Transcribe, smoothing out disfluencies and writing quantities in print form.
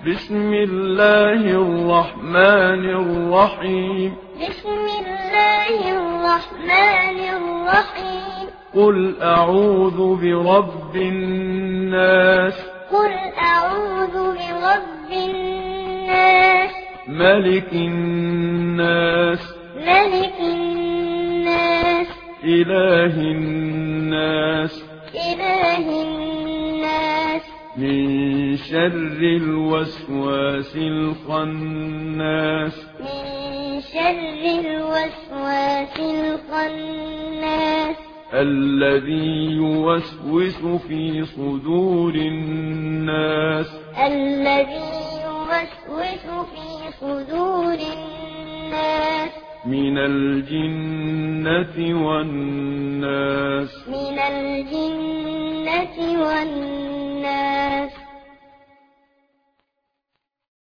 بسم الله الرحمن الرحيم. بسم الله الرحمن الرحيم. قل أعوذ برب الناس. قل أعوذ برب الناس. ملك الناس. ملك الناس. إله الناس. إله الناس. من شر الوسواس الخناس. من شر الوسواس الخناس. الذي يوسوس في صدور الناس. الذي يوسوس في صدور الناس. من الجنة والناس. من الجنة والناس.